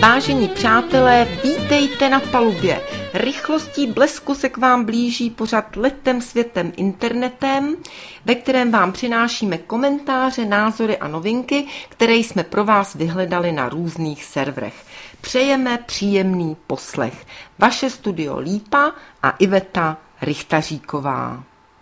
Vážení přátelé, vítejte na palubě. Rychlostí blesku se k vám blíží pořad Letem světem internetem, ve kterém vám přinášíme komentáře, názory a novinky, které jsme pro vás vyhledali na různých serverech. Přejeme příjemný poslech. Vaše studio Lípa a Iveta Rychtaříková.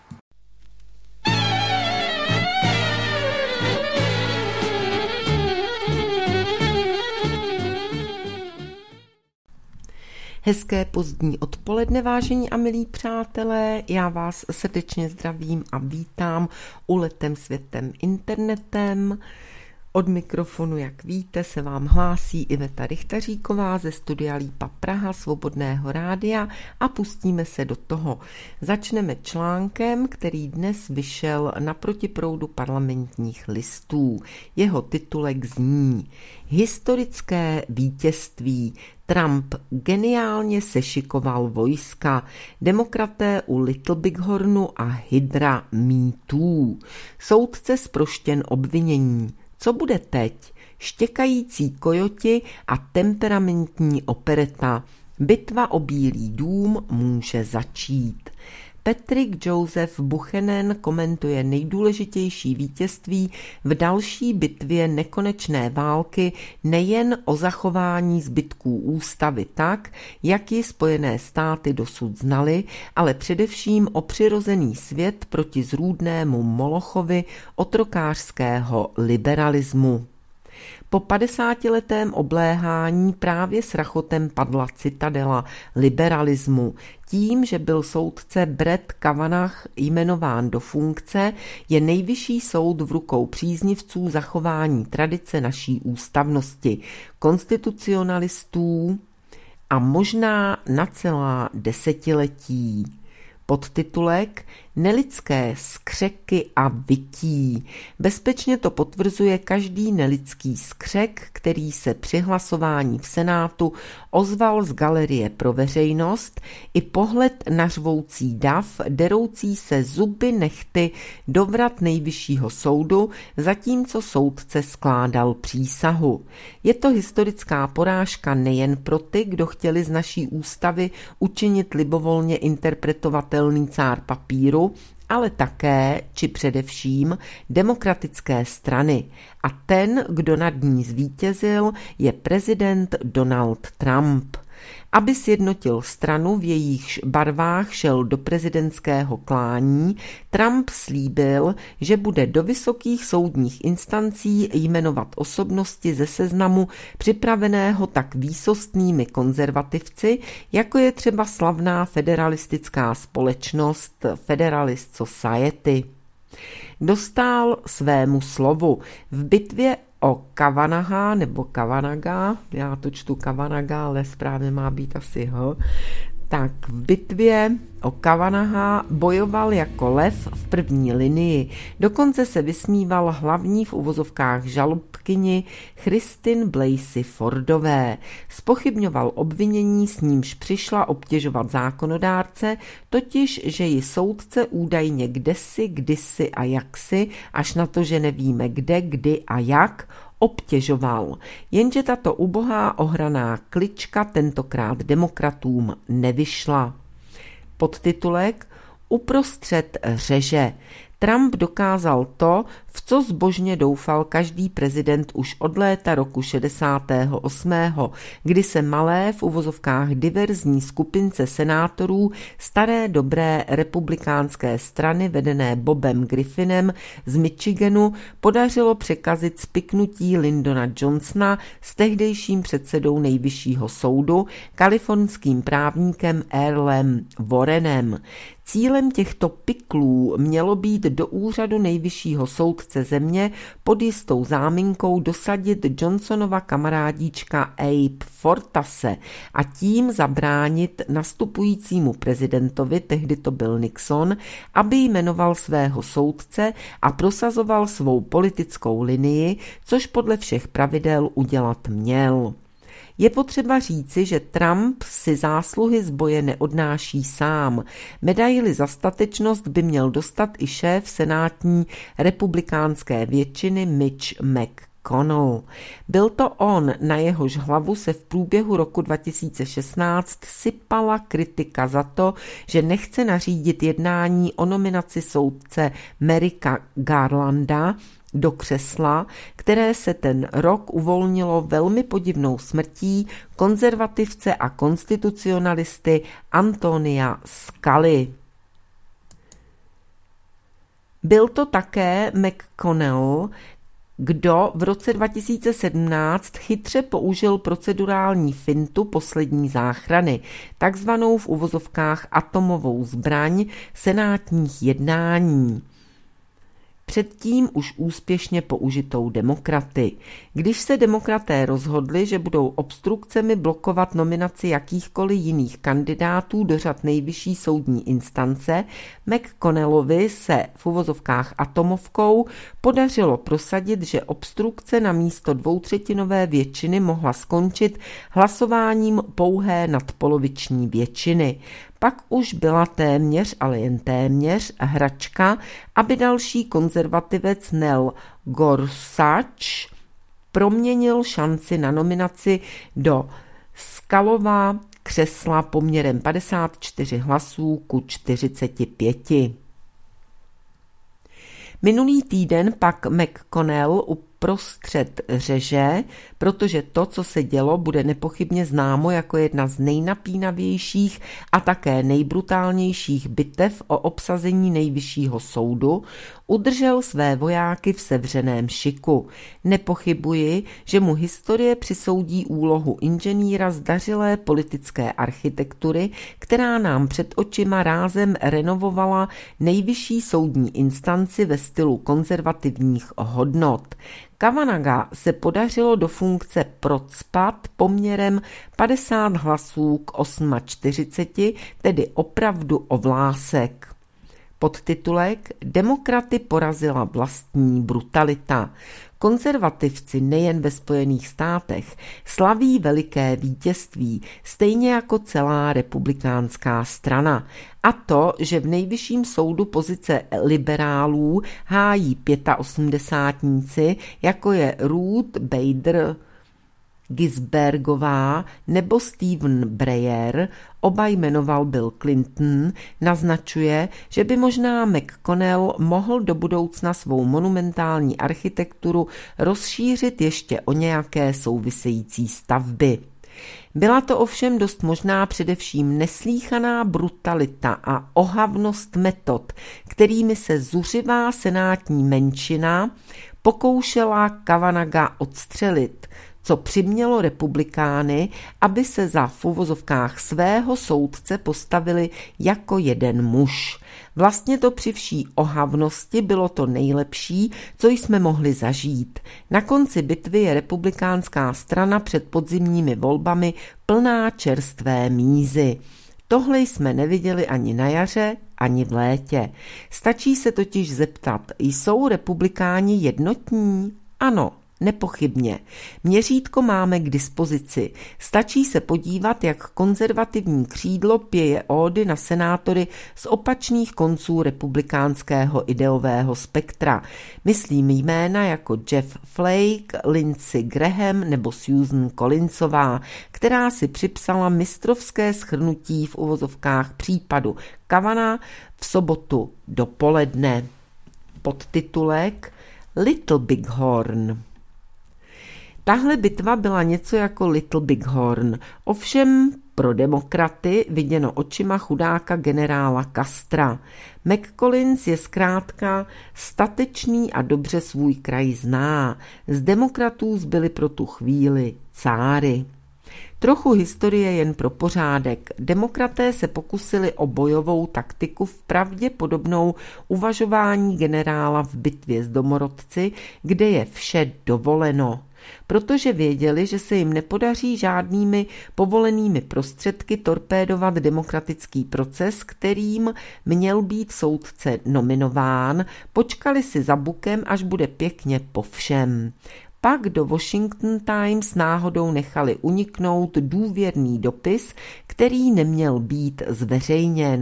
Hezké pozdní odpoledne, vážení a milí přátelé, já vás srdečně zdravím a vítám u Letem světem internetem. Od mikrofonu, jak víte, se vám hlásí Iveta Rychtaříková ze studia Lípa Praha, Svobodného rádia a pustíme se do toho. Začneme článkem, který dnes vyšel na protiproudu Parlamentních listů. Jeho titulek zní: Historické vítězství. Trump geniálně sešikoval vojska. Demokraté u Little Bighornu a Hydra mýtů. Soudce zproštěn obvinění. Co bude teď? Štěkající kojoti a temperamentní opereta. Bitva o Bílý dům může začít. Patrick Joseph Buchanan komentuje nejdůležitější vítězství v další bitvě nekonečné války nejen o zachování zbytků ústavy tak, jak ji Spojené státy dosud znaly, ale především o přirozený svět proti zrůdnému Molochovi otrokářského liberalismu. Po 50letém obléhání právě s rachotem padla citadela liberalismu. Tím, že byl soudce Brett Kavanaugh jmenován do funkce, je nejvyšší soud v rukou příznivců zachování tradice naší ústavnosti, konstitucionalistů a možná na celá desetiletí. Podtitulek Nelidské skřeky a vytí. Bezpečně to potvrzuje každý nelidský skřek, který se při hlasování v Senátu ozval z galerie pro veřejnost, i pohled na řvoucí dav, deroucí se zuby nehty do vrat nejvyššího soudu, zatímco soudce skládal přísahu. Je to historická porážka nejen pro ty, kdo chtěli z naší ústavy učinit libovolně interpretovatelný cár papíru, ale také, či především, demokratické strany. A ten, kdo nad ní zvítězil, je prezident Donald Trump. Aby sjednotil stranu, v jejíchž barvách šel do prezidentského klání, Trump slíbil, že bude do vysokých soudních instancí jmenovat osobnosti ze seznamu připraveného tak výsostnými konzervativci, jako je třeba slavná federalistická společnost Federalist Society. Dostál svému slovu. V bitvě o Kavanaugha nebo Kavanagha, já to čtu Kavanagha, ale správně má být asi tak v bitvě o Kavanaugha bojoval jako lev v první linii. Dokonce se vysmíval hlavní v uvozovkách žalobkyni Christine Blasey Fordové. Zpochybňoval obvinění, s nímž přišla obtěžovat zákonodárce, totiž, že ji soudce údajně kdesi, kdysi a jaksi, až na to, že nevíme kde, kdy a jak, obtěžoval. Jenže tato ubohá ohraná klička tentokrát demokratům nevyšla. Podtitulek Uprostřed řeže. Trump dokázal to, v co zbožně doufal každý prezident už od léta roku 68., kdy se malé v uvozovkách diverzní skupince senátorů staré dobré republikánské strany vedené Bobem Griffinem z Michiganu podařilo překazit spiknutí Lyndona Johnsona s tehdejším předsedou nejvyššího soudu, kalifornským právníkem Earlem Warrenem. Cílem těchto piklů mělo být do úřadu nejvyššího soudce země pod jistou záminkou dosadit Johnsonova kamarádíčka Abe Fortase a tím zabránit nastupujícímu prezidentovi, tehdy to byl Nixon, aby jmenoval svého soudce a prosazoval svou politickou linii, což podle všech pravidel udělat měl. Je potřeba říci, že Trump si zásluhy z boje neodnáší sám. Medaili za statečnost by měl dostat i šéf senátní republikánské většiny Mitch McConnell. McConnell. Byl to on, na jehož hlavu se v průběhu roku 2016 sypala kritika za to, že nechce nařídit jednání o nominaci soudce Merricka Garlanda do křesla, které se ten rok uvolnilo velmi podivnou smrtí konzervativce a konstitucionalisty Antonia Scalie. Byl to také McConnell, kdo v roce 2017 chytře použil procedurální fintu poslední záchrany, takzvanou v uvozovkách atomovou zbraň senátních jednání. Předtím už úspěšně použitou demokraty. Když se demokraté rozhodli, že budou obstrukcemi blokovat nominaci jakýchkoliv jiných kandidátů do řad nejvyšší soudní instance, McConnellovi se v uvozovkách atomovkou podařilo prosadit, že obstrukce na místo dvoutřetinové většiny mohla skončit hlasováním pouhé nadpoloviční většiny. Pak už byla téměř, ale jen téměř, hračka, aby další konzervativec Neil Gorsuch proměnil šanci na nominaci do Scaliova křesla poměrem 54 hlasů ku 45. Minulý týden pak McConnell uprostřed řeže, protože to, co se dělo, bude nepochybně známo jako jedna z nejnapínavějších a také nejbrutálnějších bitev o obsazení nejvyššího soudu, udržel své vojáky v sevřeném šiku. Nepochybuji, že mu historie přisoudí úlohu inženýra zdařilé politické architektury, která nám před očima rázem renovovala nejvyšší soudní instanci ve stylu konzervativních hodnot. Kavanagha se podařilo do funkce procpat poměrem 50 hlasů k 48, tedy opravdu o vlásek. Podtitulek Demokraty porazila vlastní brutalita. Konzervativci nejen ve Spojených státech slaví veliké vítězství, stejně jako celá republikánská strana. A to, že v nejvyšším soudu pozice liberálů hájí 85, jako je Ruth Bader Ginsburgová nebo Stephen Breyer, oba jmenoval Bill Clinton, naznačuje, že by možná McConnell mohl do budoucna svou monumentální architekturu rozšířit ještě o nějaké související stavby. Byla to ovšem dost možná především neslýchaná brutalita a ohavnost metod, kterými se zuřivá senátní menšina pokoušela Kavanagha odstřelit, co přimělo republikány, aby se za v uvozovkách svého soudce postavili jako jeden muž. Vlastně to při vší ohavnosti bylo to nejlepší, co jsme mohli zažít. Na konci bitvy je republikánská strana před podzimními volbami plná čerstvé mízy. Tohle jsme neviděli ani na jaře, ani v létě. Stačí se totiž zeptat, jsou republikáni jednotní? Ano. Nepochybně. Měřítko máme k dispozici. Stačí se podívat, jak konzervativní křídlo pěje ódy na senátory z opačných konců republikánského ideového spektra. Myslím jména jako Jeff Flake, Lindsey Graham nebo Susan Collinsová, která si připsala mistrovské shrnutí v uvozovkách případu Kavanaugh v sobotu dopoledne. Podtitulek Little Bighorn. Tahle bitva byla něco jako Little Bighorn, ovšem pro demokraty viděno očima chudáka generála Castra. McCollins je zkrátka statečný a dobře svůj kraj zná. Z demokratů zbyly pro tu chvíli cáry. Trochu historie jen pro pořádek. Demokraté se pokusili o bojovou taktiku v pravděpodobnou uvažování generála v bitvě s domorodci, kde je vše dovoleno. Protože věděli, že se jim nepodaří žádnými povolenými prostředky torpédovat demokratický proces, kterým měl být soudce nominován, počkali si za bukem, až bude pěkně po všem. Pak do Washington Times náhodou nechali uniknout důvěrný dopis, který neměl být zveřejněn.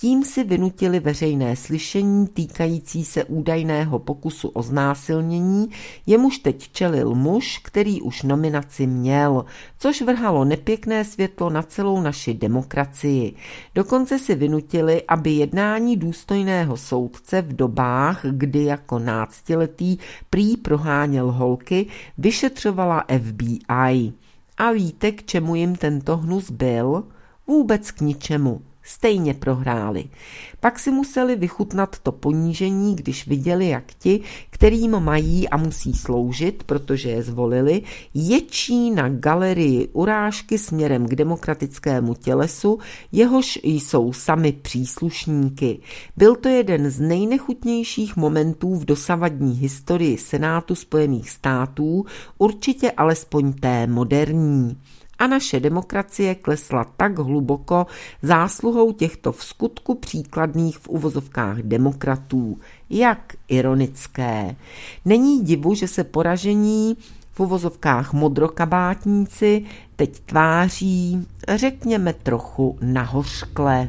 Tím si vynutili veřejné slyšení týkající se údajného pokusu o znásilnění, jemuž teď čelil muž, který už nominaci měl, což vrhalo nepěkné světlo na celou naši demokracii. Dokonce si vynutili, aby jednání důstojného soudce v dobách, kdy jako 12letý prý proháněl holky, vyšetřovala FBI. A víte, k čemu jim tento hnus byl? Vůbec k ničemu. Stejně prohráli. Pak si museli vychutnat to ponížení, když viděli, jak ti, kterým mají a musí sloužit, protože je zvolili, ječí na galerii urážky směrem k demokratickému tělesu, jehož jsou sami příslušníky. Byl to jeden z nejnechutnějších momentů v dosavadní historii Senátu Spojených států, určitě alespoň té moderní. A naše demokracie klesla tak hluboko zásluhou těchto vskutku příkladných v uvozovkách demokratů. Jak ironické. Není divu, že se poražení v uvozovkách modrokabátníci teď tváří, řekněme trochu nahořkle.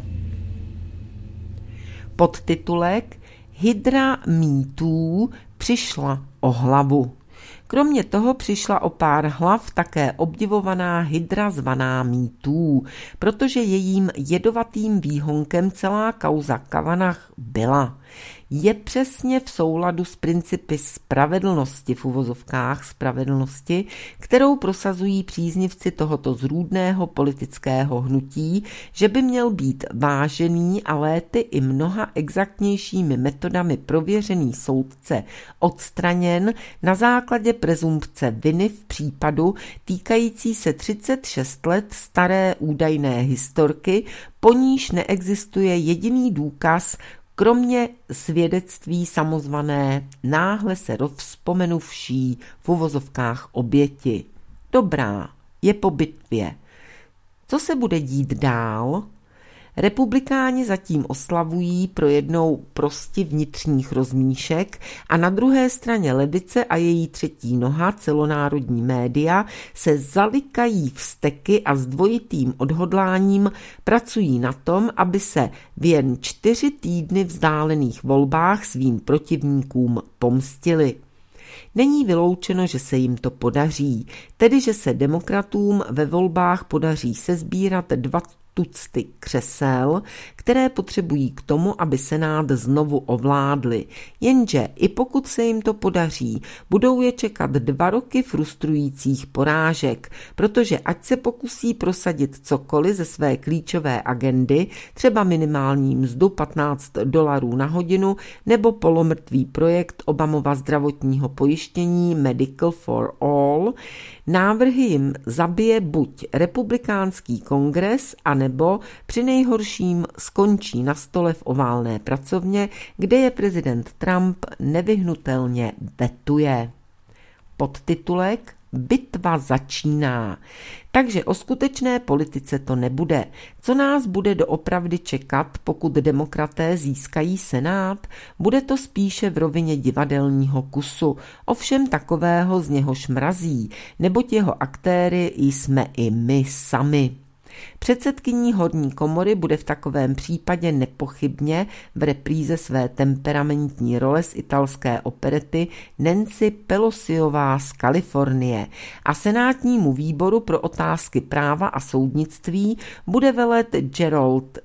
Podtitulek Hydra mýtů přišla o hlavu. Kromě toho přišla o pár hlav také obdivovaná hydra zvaná mýtů, protože jejím jedovatým výhonkem celá kauza Kavanagh byla. Je přesně v souladu s principy spravedlnosti v uvozovkách spravedlnosti, kterou prosazují příznivci tohoto zrůdného politického hnutí, že by měl být vážený a léty i mnoha exaktnějšími metodami prověřený soudce odstraněn na základě prezumpce viny v případu týkající se 36 let staré údajné historky, po níž neexistuje jediný důkaz, kromě svědectví samozvané, náhle se rozpomenuvší v uvozovkách oběti. Dobrá, je po bitvě. Co se bude dít dál? Republikáni zatím oslavují pro jednou prosti vnitřních rozmíšek a na druhé straně levice a její třetí noha, celonárodní média, se zalikají vzteky a s dvojitým odhodláním pracují na tom, aby se v jen 4 týdny vzdálených volbách svým protivníkům pomstili. Není vyloučeno, že se jim to podaří, tedy že se demokratům ve volbách podaří sesbírat 2 tucty křesel, které potřebují k tomu, aby Senát znovu ovládli. Jenže i pokud se jim to podaří, budou je čekat 2 roky frustrujících porážek, protože ať se pokusí prosadit cokoliv ze své klíčové agendy, třeba minimální mzdu $15 na hodinu nebo polomrtvý projekt Obamova zdravotního pojištění Medical for All, návrhy jim zabije buď republikánský kongres, anebo při nejhorším skončí na stole v oválné pracovně, kde je prezident Trump nevyhnutelně vetuje. Podtitulek Bitva začíná. Takže o skutečné politice to nebude. Co nás bude doopravdy čekat, pokud demokraté získají Senát? Bude to spíše v rovině divadelního kusu, ovšem takového, z něhož mrazí, neboť jeho aktéry jsme i my sami. Předsedkyní horní komory bude v takovém případě nepochybně v repríze své temperamentní role z italské operety Nancy Pelosiová z Kalifornie a senátnímu výboru pro otázky práva a soudnictví bude velet Gerald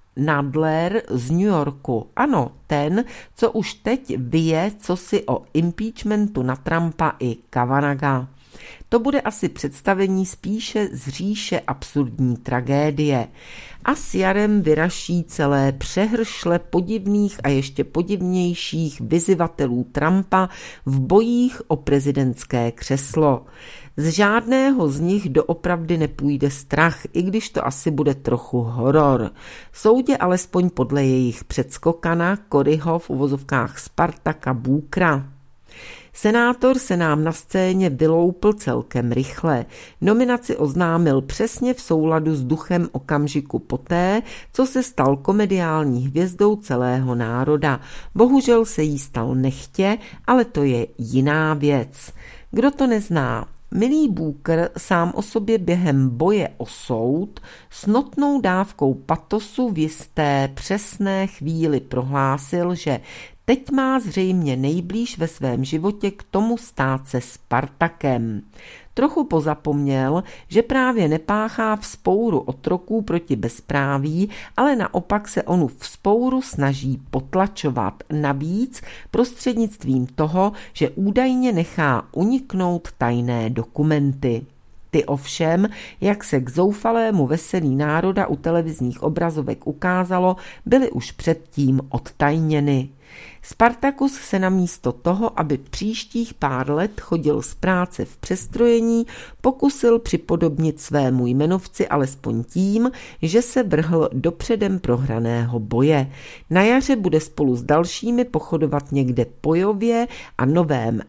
Nadler z New Yorku. Ano, ten, co už teď vyje cosi o impeachmentu na Trumpa i Kavanagha. To bude asi představení spíše z říše absurdní tragédie. A s jarem vyraší celé přehršle podivných a ještě podivnějších vyzývatelů Trumpa v bojích o prezidentské křeslo. Z žádného z nich doopravdy nepůjde strach, i když to asi bude trochu horor. Soudě alespoň podle jejich předskokana, Coryho v uvozovkách Spartaka Bookera. Senátor se nám na scéně vyloupl celkem rychle. Nominaci oznámil přesně v souladu s duchem okamžiku poté, co se stal komediální hvězdou celého národa. Bohužel se jí stal nechtě, ale to je jiná věc. Kdo to nezná? Milý Booker sám o sobě během boje o soud s notnou dávkou patosu v jisté přesné chvíli prohlásil, že teď má zřejmě nejblíž ve svém životě k tomu stát se Spartakem. Trochu pozapomněl, že právě nepáchá vzpouru otroků proti bezpráví, ale naopak se onu vzpouru snaží potlačovat. Navíc prostřednictvím toho, že údajně nechá uniknout tajné dokumenty. Ty ovšem, jak se k zoufalému veselí národa u televizních obrazovek ukázalo, byly už předtím odtajněny. Spartacus se namísto toho, aby příštích pár let chodil z práce v přestrojení, pokusil připodobnit svému jmenovci alespoň tím, že se vrhl do předem prohraného boje. Na jaře bude spolu s dalšími pochodovat někde po Jově a Novém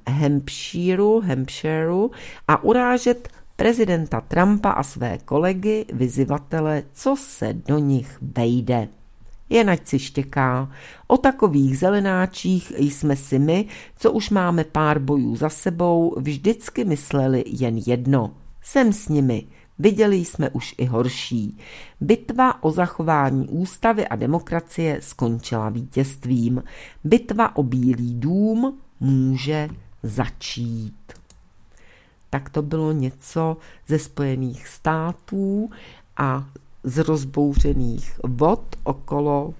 Hampshireu a urážet prezidenta Trumpa a své kolegy, vyzývatele, co se do nich vejde. Jen ať si štěká. O takových zelenáčích jsme si my, co už máme pár bojů za sebou, vždycky mysleli jen jedno. Jsem s nimi. Viděli jsme už i horší. Bitva o zachování ústavy a demokracie skončila vítězstvím. Bitva o Bílý dům může začít. Tak to bylo něco ze Spojených států a z rozbouřených vod okolo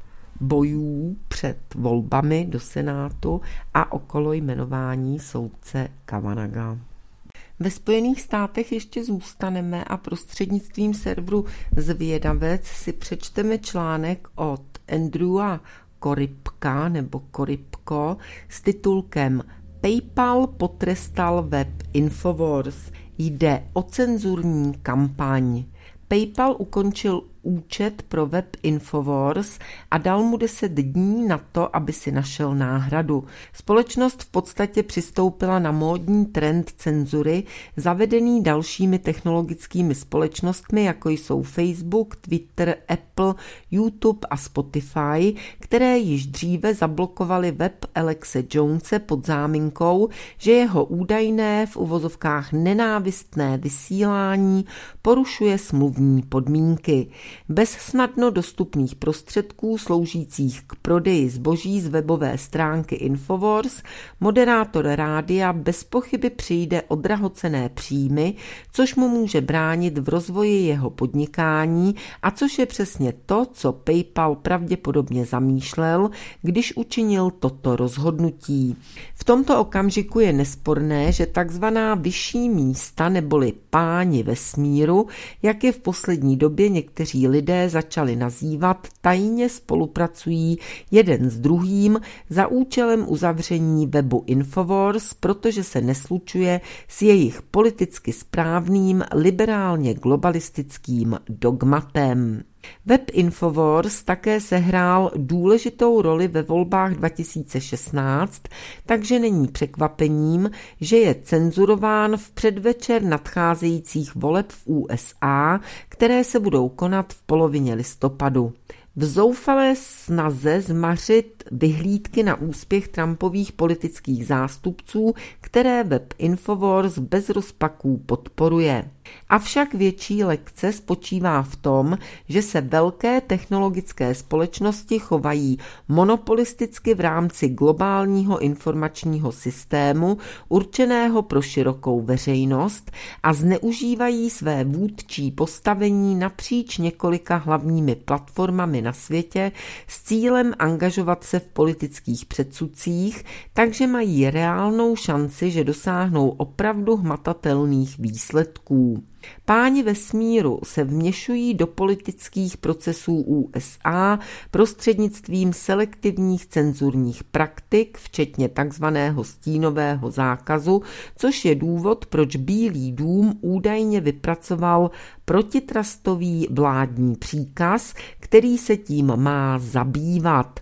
bojů před volbami do Senátu a okolo jmenování soudce Kavanagha. Ve Spojených státech ještě zůstaneme a prostřednictvím serveru Zvědavec si přečteme článek od Andrewa Korybka nebo Korybko s titulkem PayPal potrestal web Infowars. Jde o cenzurní kampaň. PayPal ukončil účet pro web Infowars a dal mu 10 dní na to, aby si našel náhradu. Společnost v podstatě přistoupila na módní trend cenzury, zavedený dalšími technologickými společnostmi, jako jsou Facebook, Twitter, Apple, YouTube a Spotify, které již dříve zablokovaly web Alexe Jonese pod záminkou, že jeho údajné v uvozovkách nenávistné vysílání porušuje smluvní podmínky. Bez snadno dostupných prostředků sloužících k prodeji zboží z webové stránky Infowars moderátor rádia bez pochyby přijde o drahocenné příjmy, což mu může bránit v rozvoji jeho podnikání a což je přesně to, co PayPal pravděpodobně zamýšlel, když učinil toto rozhodnutí. V tomto okamžiku je nesporné, že takzvaná vyšší místa neboli páni vesmíru, jak je v poslední době někteří lidé začali nazývat, tajně spolupracují jeden s druhým za účelem uzavření webu Infowars, protože se neslučuje s jejich politicky správným liberálně globalistickým dogmatem. Web Infowars také sehrál důležitou roli ve volbách 2016, takže není překvapením, že je cenzurován v předvečer nadcházejících voleb v USA, které se budou konat v polovině listopadu. V zoufalé snaze zmařit vyhlídky na úspěch Trumpových politických zástupců, které web Infowars bez rozpaků podporuje. Avšak větší lekce spočívá v tom, že se velké technologické společnosti chovají monopolisticky v rámci globálního informačního systému určeného pro širokou veřejnost a zneužívají své vůdčí postavení napříč několika hlavními platformami na světě s cílem angažovat se v politických předsudcích, takže mají reálnou šanci, že dosáhnou opravdu hmatatelných výsledků. Páni vesmíru se vměšují do politických procesů USA prostřednictvím selektivních cenzurních praktik, včetně takzvaného stínového zákazu, což je důvod, proč Bílý dům údajně vypracoval protitrustový vládní příkaz, který se tím má zabývat.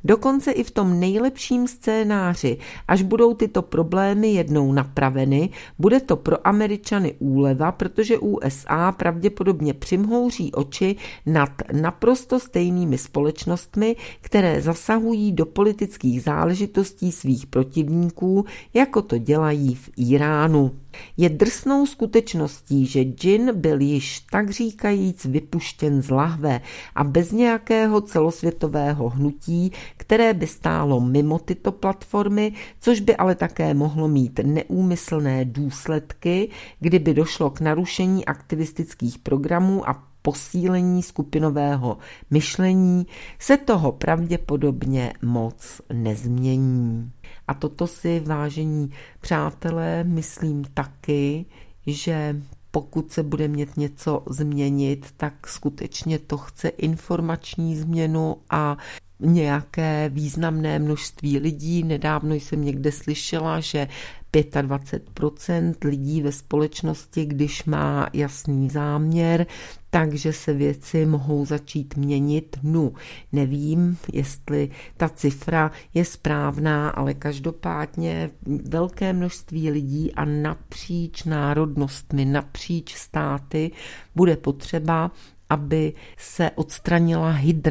Dokonce i v tom nejlepším scénáři, až budou tyto problémy jednou napraveny, bude to pro Američany úleva, protože USA pravděpodobně přimhouří oči nad naprosto stejnými společnostmi, které zasahují do politických záležitostí svých protivníků, jako to dělají v Iránu. Je drsnou skutečností, že džin byl již tak říkajíc vypuštěn z lahve a bez nějakého celosvětového hnutí, které by stálo mimo tyto platformy, což by ale také mohlo mít neúmyslné důsledky, kdyby došlo k narušení aktivistických programů a posílení skupinového myšlení, se toho pravděpodobně moc nezmění. A toto si, vážení přátelé, myslím taky, že pokud se bude mít něco změnit, tak skutečně to chce informační změnu a nějaké významné množství lidí. Nedávno jsem někde slyšela, že 25% lidí ve společnosti, když má jasný záměr, takže se věci mohou začít měnit. No, nevím, jestli ta cifra je správná, ale každopádně velké množství lidí a napříč národnostmi, napříč státy bude potřeba, aby se odstranila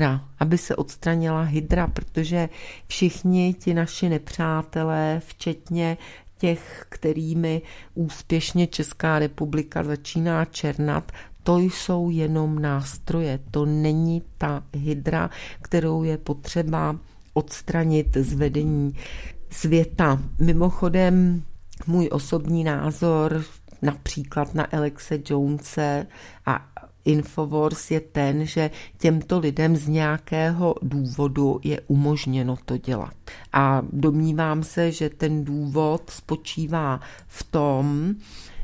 hydra, protože všichni ti naši nepřátelé, včetně těch, kterými úspěšně Česká republika začíná černat, to jsou jenom nástroje, to není ta hydra, kterou je potřeba odstranit z vedení světa. Mimochodem, můj osobní názor například na Alexe Jonese a Infowars je ten, že těmto lidem z nějakého důvodu je umožněno to dělat. A domnívám se, že ten důvod spočívá v tom,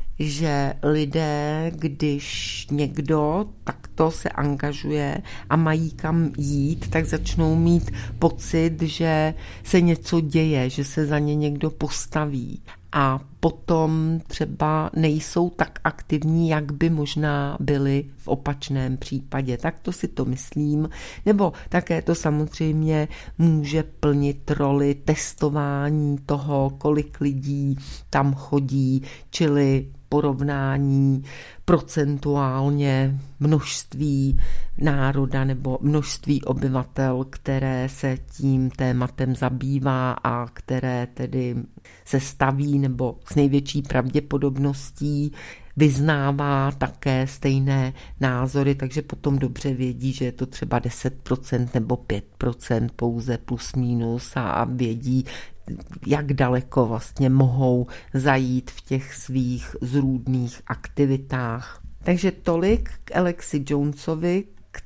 že lidé, když někdo takto se angažuje a mají kam jít, tak začnou mít pocit, že se něco děje, že se za ně někdo postaví. A potom třeba nejsou tak aktivní, jak by možná byli v opačném případě. Tak to si to myslím. Nebo také to samozřejmě může plnit roli testování toho, kolik lidí tam chodí, čili porovnání procentuálně množství národa nebo množství obyvatel, které se tím tématem zabývá a které tedy se staví nebo s největší pravděpodobností vyznává také stejné názory, takže potom dobře vědí, že je to třeba 10% nebo 5% pouze plus minus a vědí, jak daleko vlastně mohou zajít v těch svých zrůdných aktivitách. Takže tolik k Alexi Jonesovi,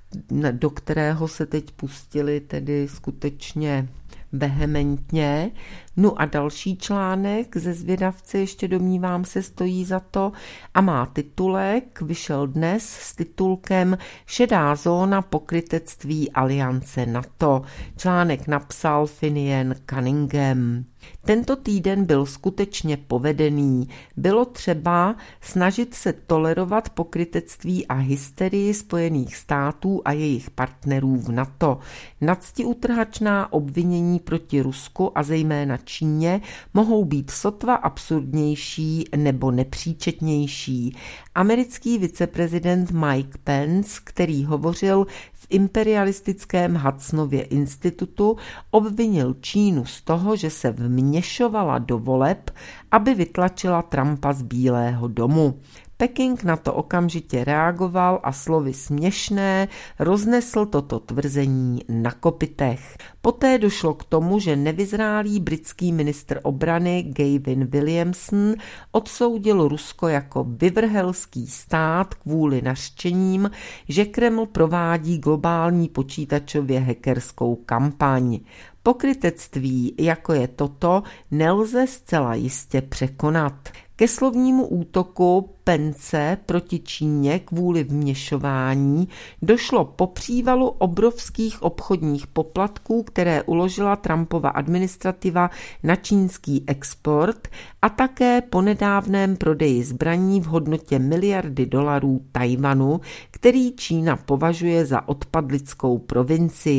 do kterého se teď pustili tedy skutečně vehementně. No a další článek ze Zvědavce, ještě domnívám se, stojí za to a má titulek, vyšel dnes s titulkem Šedá zóna pokrytectví aliance NATO. Článek napsal Finian Cunningham. Tento týden byl skutečně povedený. Bylo třeba snažit se tolerovat pokrytectví a hysterii Spojených států a jejich partnerů v NATO. Nadstiutrhačná obvinění proti Rusku a zejména Číně mohou být sotva absurdnější nebo nepříčetnější. Americký viceprezident Mike Pence, který hovořil v imperialistickém Hudsonově institutu, obvinil Čínu z toho, že se vměšovala do voleb, aby vytlačila Trumpa z Bílého domu. Peking na to okamžitě reagoval a slovy směšné roznesl toto tvrzení na kopytech. Poté došlo k tomu, že nevyzrálý britský ministr obrany Gavin Williamson odsoudil Rusko jako vyvrhelský stát kvůli nařčením, že Kreml provádí globální počítačově hackerskou kampaň. Pokrytectví, jako je toto, nelze zcela jistě překonat. Ke slovnímu útoku Pence proti Číně kvůli vměšování došlo po přívalu obrovských obchodních poplatků, které uložila Trumpova administrativa na čínský export a také po nedávném prodeji zbraní v hodnotě miliardy dolarů Tajvanu, který Čína považuje za odpadlickou provincii.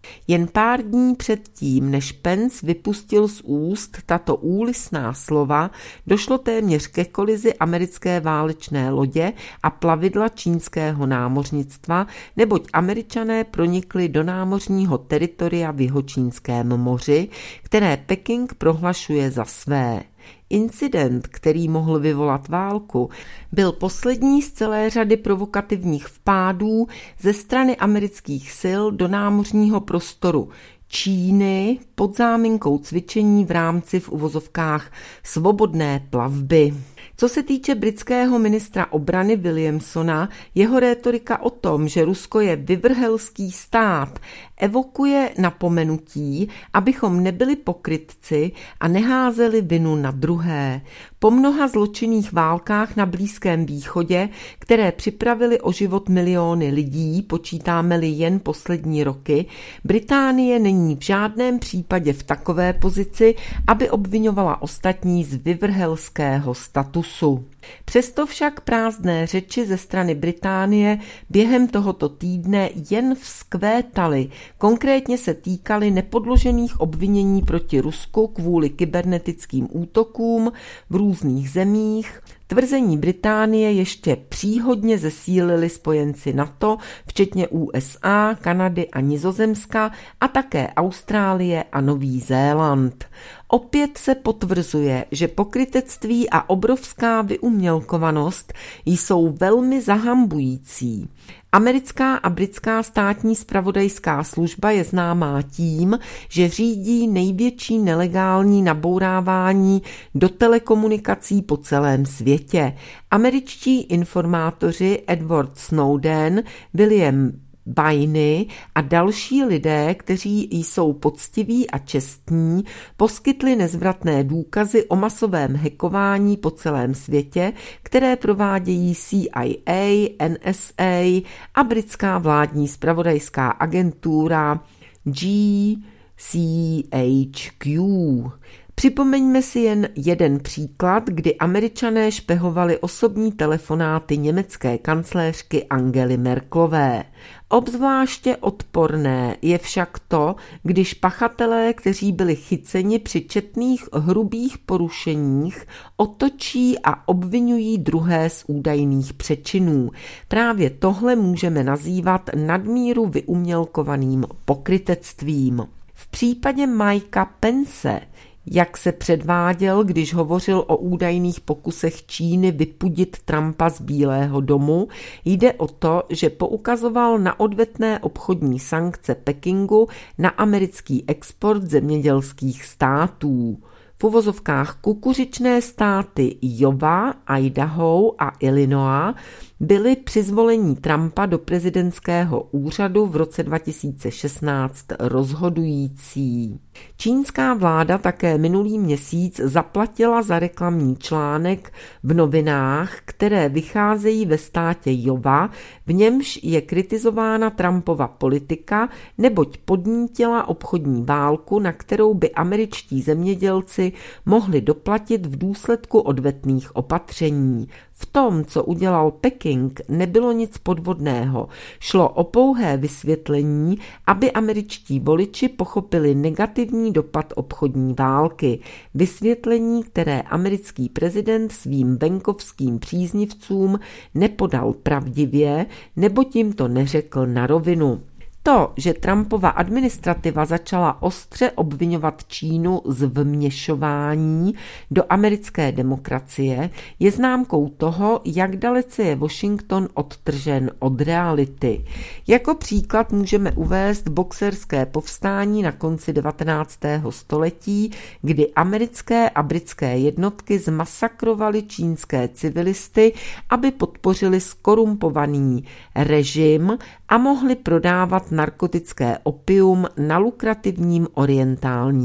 Jen pár dní předtím, než Pence vypustil z úst tato úlisná slova, došlo téměř ke kolizi americké válečné lodě a plavidla čínského námořnictva, neboť Američané pronikli do námořního teritoria v Jihočínském moři, které Peking prohlašuje za své. Incident, který mohl vyvolat válku, byl poslední z celé řady provokativních vpádů ze strany amerických sil do námořního prostoru Číny pod záminkou cvičení v rámci v uvozovkách svobodné plavby. Co se týče britského ministra obrany Williamsona, jeho rétorika o tom, že Rusko je vyvrhelský stát, evokuje napomenutí, abychom nebyli pokrytci a neházeli vinu na druhé. Po mnoha zločinných válkách na Blízkém východě, které připravily o život miliony lidí, počítáme-li jen poslední roky, Británie není v žádném případě v takové pozici, aby obvinovala ostatní z vyvrhelského statusu. Přesto však prázdné řeči ze strany Británie během tohoto týdne jen vzkvétaly, konkrétně se týkaly nepodložených obvinění proti Rusku kvůli kybernetickým útokům v různých zemích. Tvrzení Británie ještě příhodně zesílili spojenci NATO, včetně USA, Kanady a Nizozemska a také Austrálie a Nový Zéland. Opět se potvrzuje, že pokrytectví a obrovská vyumělkovanost jsou velmi zahambující. Americká a britská státní zpravodajská služba je známá tím, že řídí největší nelegální nabourávání do telekomunikací po celém světě. Američtí informátoři Edward Snowden, William Bainey a další lidé, kteří jsou poctiví a čestní, poskytli nezvratné důkazy o masovém hackování po celém světě, které provádějí CIA, NSA a britská vládní zpravodajská agentura GCHQ. Připomeňme si jen jeden příklad, kdy Američané špehovali osobní telefonáty německé kancléřky Angely Merkelové. Obzvláště odporné je však to, když pachatelé, kteří byli chyceni při četných hrubých porušeních, otočí a obvinují druhé z údajných přečinů. Právě tohle můžeme nazývat nadmíru vyumělkovaným pokrytectvím. V případě Mikea Pence, jak se předváděl, když hovořil o údajných pokusech Číny vypudit Trumpa z Bílého domu, jde o to, že poukazoval na odvetné obchodní sankce Pekingu na americký export zemědělských států. V uvozovkách kukuřičné státy Iowa, Idaho a Illinois byly při zvolení Trumpa do prezidentského úřadu v roce 2016 rozhodující. Čínská vláda také minulý měsíc zaplatila za reklamní článek v novinách, které vycházejí ve státě Iowa, v němž je kritizována Trumpova politika, neboť podnítila obchodní válku, na kterou by američtí zemědělci mohli doplatit v důsledku odvetných opatření. V tom, co udělal Peking, nebylo nic podvodného. Šlo o pouhé vysvětlení, aby američtí voliči pochopili negativní dopad obchodní války. Vysvětlení, které americký prezident svým venkovským příznivcům nepodal pravdivě, nebo tím to neřekl na rovinu. To, že Trumpova administrativa začala ostře obviňovat Čínu z vměšování do americké demokracie, je známkou toho, jak dalece je Washington odtržen od reality. Jako příklad můžeme uvést boxerské povstání na konci 19. století, kdy americké a britské jednotky zmasakrovaly čínské civilisty, aby podpořili skorumpovaný režim a mohli prodávat narkotické opium na lukrativním orientálním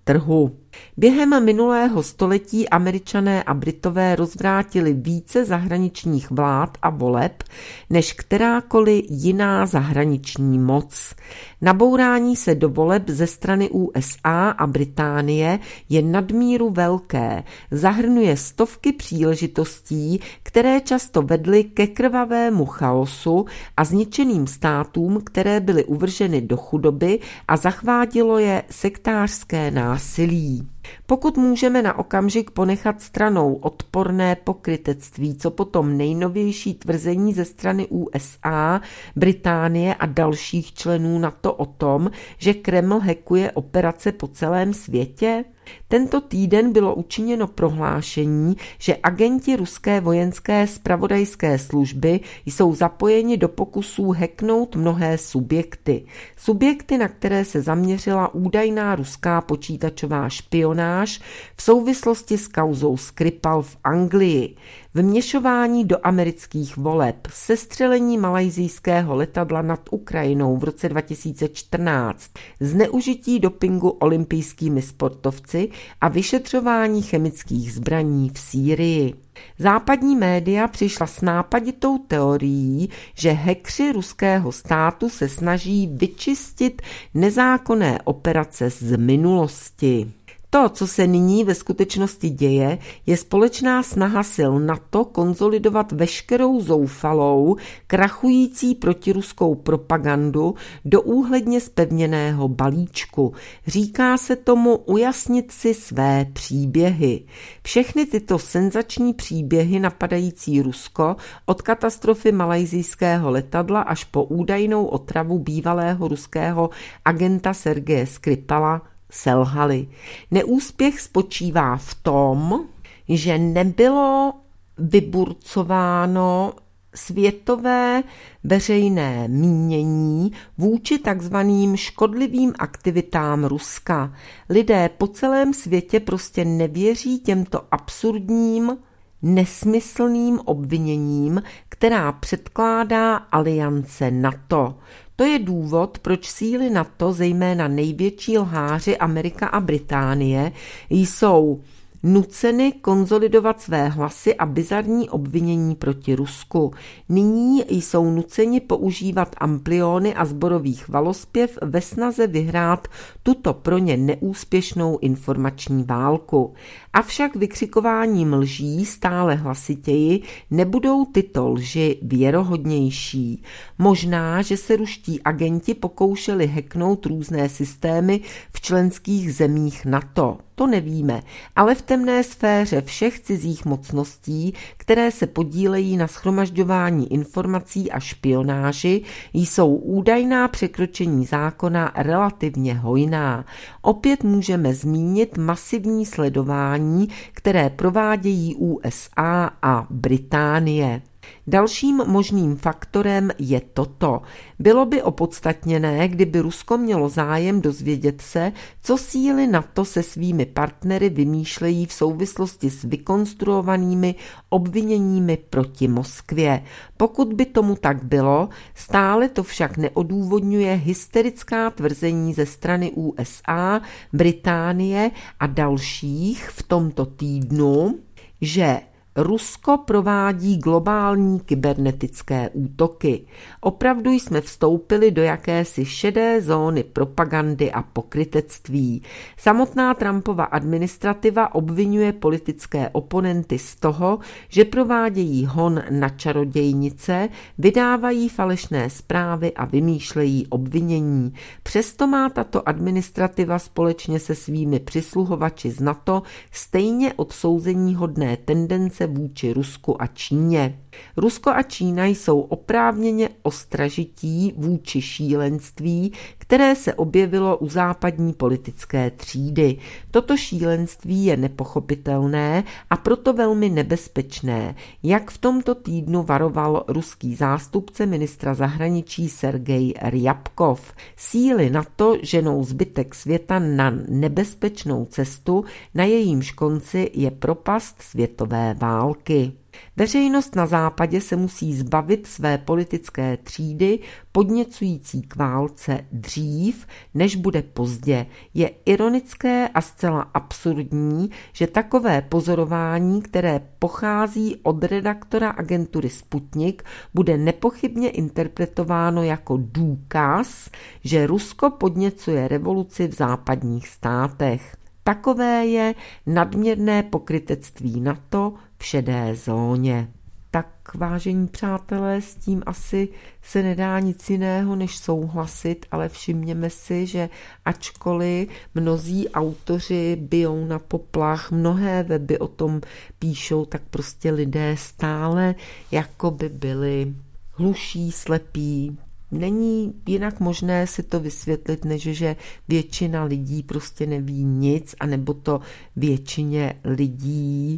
trhu. Během minulého století Američané a Britové rozvrátili více zahraničních vlád a voleb než kterákoliv jiná zahraniční moc. Nabourání se do voleb ze strany USA a Británie je nadmíru velké, zahrnuje stovky příležitostí, které často vedly ke krvavému chaosu a zničeným státům, které byly uvrženy do chudoby a zachvátilo je sektářské násilí. Pokud můžeme na okamžik ponechat stranou odporné pokrytectví, co potom nejnovější tvrzení ze strany USA, Británie a dalších členů NATO o tom, že Kreml hackuje operace po celém světě? Tento týden bylo učiněno prohlášení, že agenti ruské vojenské zpravodajské služby jsou zapojeni do pokusů hacknout mnohé subjekty. Subjekty, na které se zaměřila údajná ruská počítačová špionáž v souvislosti s kauzou Skripal v Anglii, vměšování do amerických voleb, sestřelení malajsijského letadla nad Ukrajinou v roce 2014, zneužití dopingu olympijskými sportovci a vyšetřování chemických zbraní v Sýrii. Západní média přišla s nápaditou teorií, že hackři ruského státu se snaží vyčistit nezákonné operace z minulosti. To, co se nyní ve skutečnosti děje, je společná snaha sil NATO konsolidovat veškerou zoufalou, krachující protiruskou propagandu do úhledně zpevněného balíčku. Říká se tomu ujasnit si své příběhy. Všechny tyto senzační příběhy napadající Rusko od katastrofy malajsijského letadla až po údajnou otravu bývalého ruského agenta Sergeje Skripala selhali. Neúspěch spočívá v tom, že nebylo vyburcováno světové veřejné mínění vůči takzvaným škodlivým aktivitám Ruska. Lidé po celém světě prostě nevěří těmto absurdním, nesmyslným obviněním, která předkládá aliance NATO. To je důvod, proč síly NATO, zejména největší lháři Amerika a Británie, jsou nuceny konsolidovat své hlasy a bizarní obvinění proti Rusku. Nyní jsou nuceni používat ampliony a sborový chvalospěv ve snaze vyhrát tuto pro ně neúspěšnou informační válku. Avšak vykřikováním lží stále hlasitěji nebudou tyto lži věrohodnější. Možná, že se ruští agenti pokoušeli hacknout různé systémy v členských zemích NATO. To nevíme, ale v temné sféře všech cizích mocností, které se podílejí na shromažďování informací a špionáži, jsou údajná překročení zákona relativně hojná. Opět můžeme zmínit masivní sledování, které provádějí USA a Británie. Dalším možným faktorem je toto. Bylo by opodstatněné, kdyby Rusko mělo zájem dozvědět se, co síly NATO se svými partnery vymýšlejí v souvislosti s vykonstruovanými obviněními proti Moskvě. Pokud by tomu tak bylo, stále to však neodůvodňuje hysterická tvrzení ze strany USA, Británie a dalších v tomto týdnu, že Rusko provádí globální kybernetické útoky. Opravdu jsme vstoupili do jakési šedé zóny propagandy a pokrytectví. Samotná Trumpova administrativa obvinuje politické oponenty z toho, že provádějí hon na čarodějnice, vydávají falešné zprávy a vymýšlejí obvinění. Přesto má tato administrativa společně se svými přisluhovači z NATO stejně odsouzeníhodné tendence vůči Rusku a Číně. Rusko a Čína jsou oprávněně ostražití vůči šílenství, které se objevilo u západní politické třídy. Toto šílenství je nepochopitelné a proto velmi nebezpečné, jak v tomto týdnu varoval ruský zástupce ministra zahraničí Sergej Ryabkov. Síly NATO ženou zbytek světa na nebezpečnou cestu, na jejímž konci je propast světové války. Veřejnost na západě se musí zbavit své politické třídy, podněcující k válce dřív, než bude pozdě. Je ironické a zcela absurdní, že takové pozorování, které pochází od redaktora agentury Sputnik, bude nepochybně interpretováno jako důkaz, že Rusko podněcuje revoluci v západních státech. Takové je nadměrné pokrytectví NATO v šedé zóně. Tak, vážení přátelé, s tím asi se nedá nic jiného, než souhlasit, ale všimněme si, že ačkoliv mnozí autoři bijou na poplach, mnohé weby o tom píšou, tak prostě lidé stále jako by byli hluší, slepí. Není jinak možné si to vysvětlit, než že většina lidí prostě neví nic, anebo to většině lidí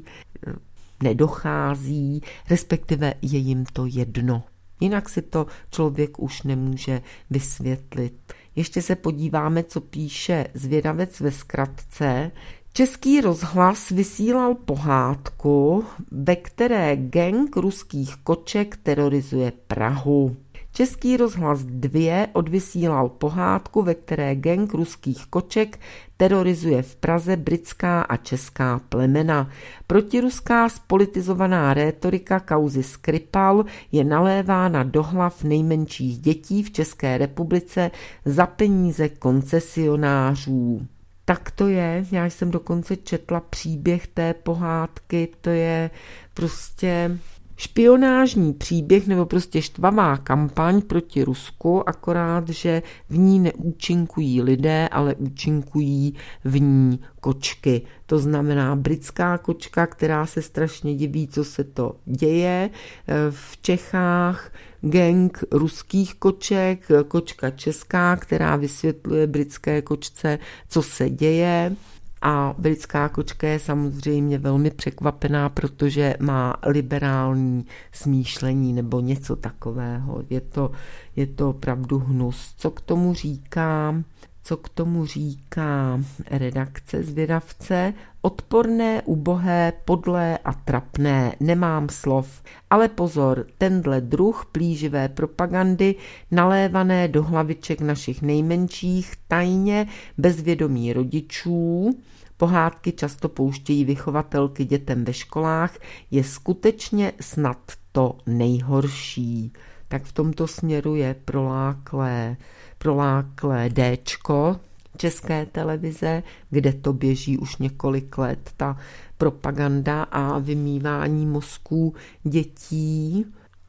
nedochází, respektive je jim to jedno. Jinak si to člověk už nemůže vysvětlit. Ještě se podíváme, co píše Zvědavec ve zkratce. Český rozhlas vysílal pohádku, ve které gang ruských koček terorizuje Prahu. Český rozhlas 2 odvysílal pohádku, ve které gang ruských koček terorizuje v Praze britská a česká plemena. Protiruská spolitizovaná rétorika kauzy Skripal je nalévána do hlav nejmenších dětí v České republice za peníze koncesionářů. Tak to je, já jsem dokonce četla příběh té pohádky, to je prostě špionážní příběh nebo prostě štvavá kampaň proti Rusku, akorát, že v ní neúčinkují lidé, ale účinkují v ní kočky. To znamená britská kočka, která se strašně diví, co se to děje v Čechách, gang ruských koček, kočka česká, která vysvětluje britské kočce, co se děje. A britská kočka je samozřejmě velmi překvapená, protože má liberální smýšlení nebo něco takového. Je to opravdu hnus. Co k tomu říká redakce Zvědavce? Odporné, ubohé, podlé a trapné, nemám slov. Ale pozor, tenhle druh plíživé propagandy, nalévané do hlaviček našich nejmenších, tajně, bez vědomí rodičů, pohádky často pouštějí vychovatelky dětem ve školách, je skutečně snad to nejhorší. Tak v tomto směru je proláklé Déčko České televize, kde to běží už několik let, ta propaganda a vymývání mozků dětí,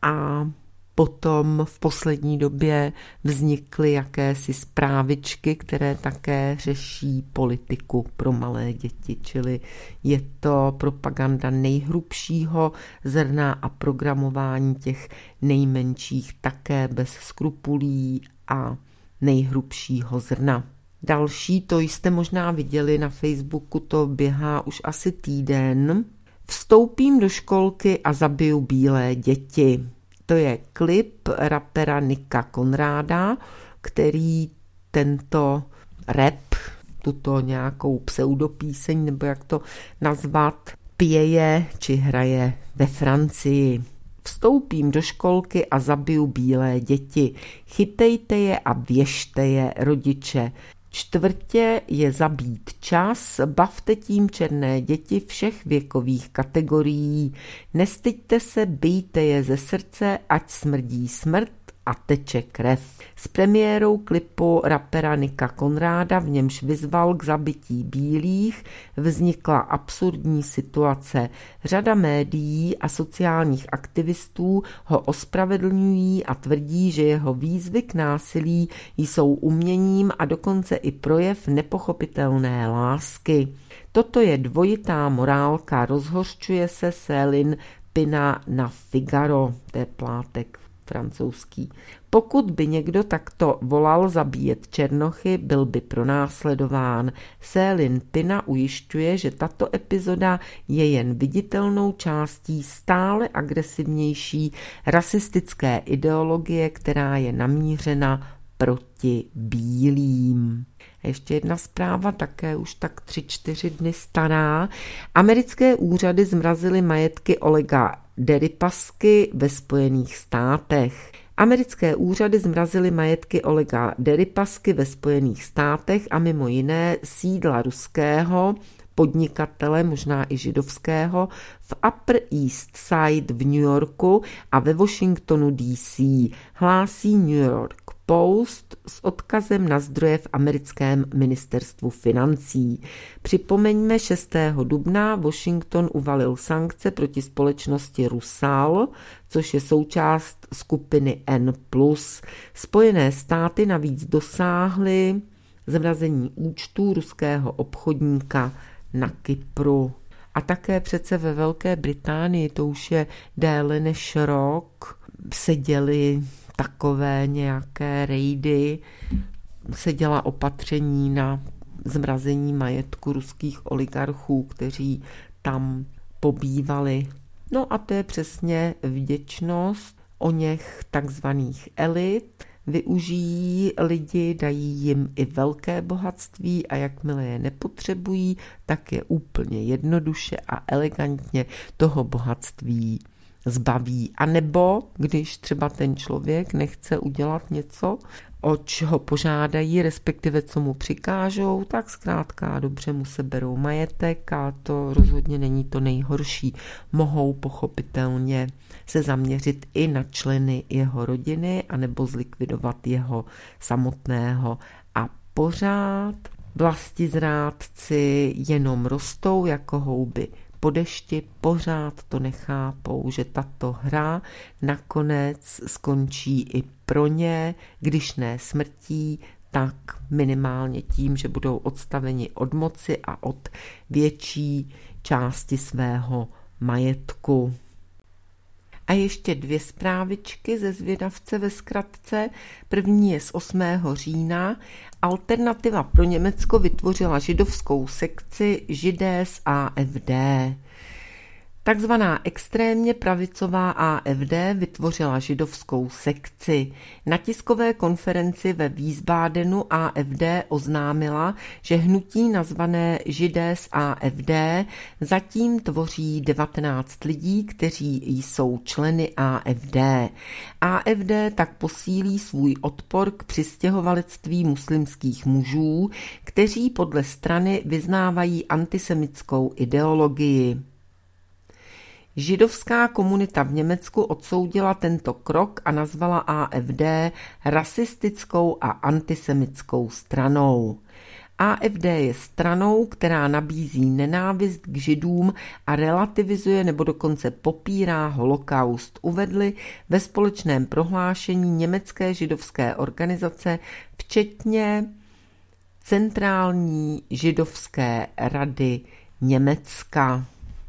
a potom v poslední době vznikly jakési zprávičky, které také řeší politiku pro malé děti, čili je to propaganda nejhrubšího zrna a programování těch nejmenších také bez skrupulí a nejhrubšího zrna. Další, to jste možná viděli na Facebooku, to běhá už asi týden. Vstoupím do školky a zabiju bílé děti. To je klip rapera Nicka Konráda, který tento rap, tuto nějakou pseudopíseň, nebo jak to nazvat, pěje či hraje ve Francii. Vstoupím do školky a zabiju bílé děti. Chytejte je a věžte je, rodiče. Čtvrtě je zabít čas, bavte tím černé děti všech věkových kategorií. Nestyďte se, bijte je ze srdce, ať smrdí smrt a teče krev. S premiérou klipu rapera Nicka Konráda, v němž vyzval k zabití bílých, vznikla absurdní situace. Řada médií a sociálních aktivistů ho ospravedlňují a tvrdí, že jeho výzvy k násilí jsou uměním a dokonce i projev nepochopitelné lásky. Toto je dvojitá morálka, rozhořčuje se Céline Pina na Figaro, to je plátek francouzský. Pokud by někdo takto volal zabíjet černochy, byl by pronásledován. Céline Pina ujišťuje, že tato epizoda je jen viditelnou částí stále agresivnější rasistické ideologie, která je namířena proti bílým. A ještě jedna zpráva, také už tak 3-4 dny stará. Americké úřady zmrazily majetky Olega Deripasky ve Spojených státech. Americké úřady zmrazily majetky Olega Deripasky ve Spojených státech a mimo jiné sídla ruského podnikatele, možná i židovského, v Upper East Side v New Yorku a ve Washingtonu DC, hlásí New York Post s odkazem na zdroje v americkém ministerstvu financí. Připomeňme, 6. dubna Washington uvalil sankce proti společnosti Rusal, což je součást skupiny N+. Spojené státy navíc dosáhly zmrazení účtů ruského obchodníka na Kypru. A také přece ve Velké Británii, to už je déle než rok, se děly takové nějaké rejdy, se děla opatření na zmrazení majetku ruských oligarchů, kteří tam pobývali. No a to je přesně vděčnost o něch takzvaných elit. Využijí lidi, dají jim i velké bohatství a jakmile je nepotřebují, tak je úplně jednoduše a elegantně toho bohatství zbaví. A nebo když třeba ten člověk nechce udělat něco, oč ho požádají, respektive co mu přikážou, tak zkrátka dobře mu seberou majetek a to rozhodně není to nejhorší. Mohou pochopitelně se zaměřit i na členy jeho rodiny anebo zlikvidovat jeho samotného. A pořád vlastizrádci jenom rostou jako houby po dešti, pořád to nechápou, že tato hra nakonec skončí i pro ně, když ne smrtí, tak minimálně tím, že budou odstaveni od moci a od větší části svého majetku. A ještě 2 zprávičky ze Zvědavce ve zkratce. První je z 8. října. Alternativa pro Německo vytvořila židovskou sekci Židé z AfD. Takzvaná extrémně pravicová AfD vytvořila židovskou sekci. Na tiskové konferenci ve Wiesbadenu AfD oznámila, že hnutí nazvané Židé z AfD zatím tvoří 19 lidí, kteří jsou členy AfD. AfD tak posílí svůj odpor k přistěhovalectví muslimských mužů, kteří podle strany vyznávají antisemitskou ideologii. Židovská komunita v Německu odsoudila tento krok a nazvala AfD rasistickou a antisemitskou stranou. AfD je stranou, která nabízí nenávist k Židům a relativizuje nebo dokonce popírá holokaust, uvedli ve společném prohlášení německé židovské organizace, včetně Centrální židovské rady Německa.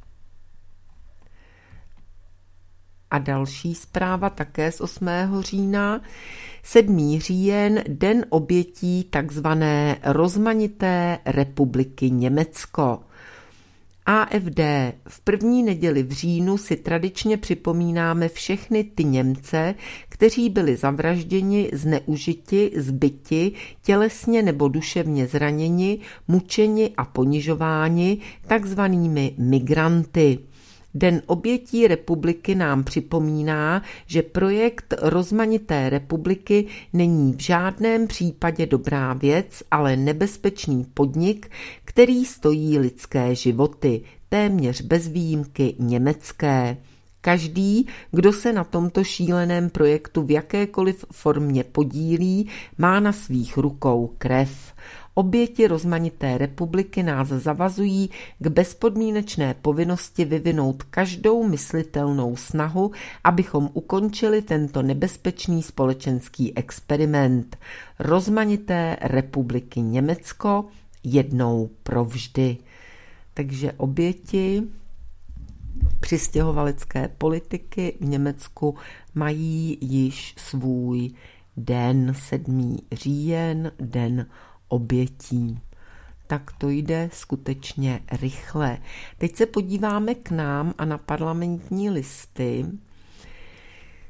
A další zpráva také z 8. října. 7. říjen, den obětí takzvané rozmanité republiky Německo. AfD. V první neděli v říjnu si tradičně připomínáme všechny ty Němce, kteří byli zavražděni, zneužiti, zbyti, tělesně nebo duševně zraněni, mučeni a ponižováni takzvanými migranty. Den obětí republiky nám připomíná, že projekt rozmanité republiky není v žádném případě dobrá věc, ale nebezpečný podnik, který stojí lidské životy, téměř bez výjimky německé. Každý, kdo se na tomto šíleném projektu v jakékoliv formě podílí, má na svých rukou krev. Oběti rozmanité republiky nás zavazují k bezpodmínečné povinnosti vyvinout každou myslitelnou snahu, abychom ukončili tento nebezpečný společenský experiment. Rozmanité republiky Německo jednou provždy. Takže oběti přistěhovalecké politiky v Německu mají již svůj den, 7. říjen, den obětí. Tak to jde skutečně rychle. Teď se podíváme k nám a na parlamentní listy.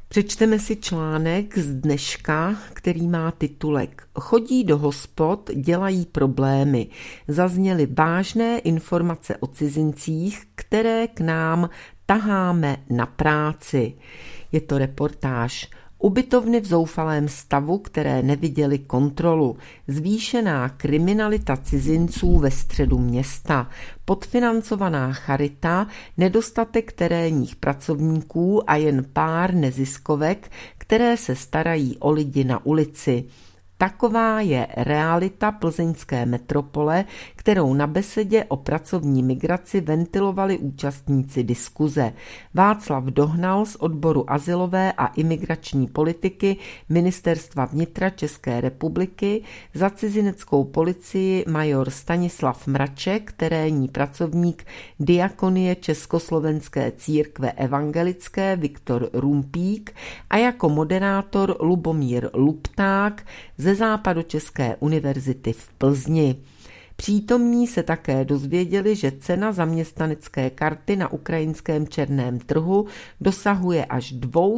Přečteme si článek z dneška, který má titulek Chodí do hospod, dělají problémy. Zazněly vážné informace o cizincích, které k nám taháme na práci. Je to reportáž. Ubytovny v zoufalém stavu, které neviděly kontrolu, zvýšená kriminalita cizinců ve středu města, podfinancovaná charita, nedostatek terénních pracovníků a jen pár neziskovek, které se starají o lidi na ulici. Taková je realita plzeňské metropole, kterou na besedě o pracovní migraci ventilovali účastníci diskuze. Václav Dohnal z odboru azylové a imigrační politiky Ministerstva vnitra České republiky, za cizineckou policii major Stanislav Mraček, terénní pracovník Diakonie Československé církve evangelické Viktor Rumpík a jako moderátor Lubomír Lupták ze Západočeské univerzity v Plzni. Přítomní se také dozvěděli, že cena zaměstnanecké karty na ukrajinském černém trhu dosahuje až